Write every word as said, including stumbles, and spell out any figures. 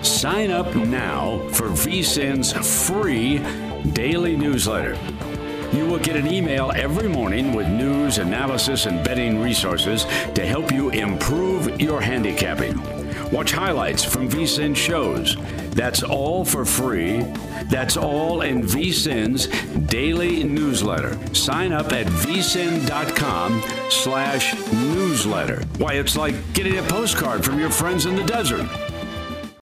Sign up now for V S I N's free daily newsletter. You will get an email every morning with news, analysis, and betting resources to help you improve your handicapping. Watch highlights from V S I N shows. That's all for free. That's all in V S I N's daily newsletter. Sign up at V S I N dot com slash newsletter. Why, it's like getting a postcard from your friends in the desert.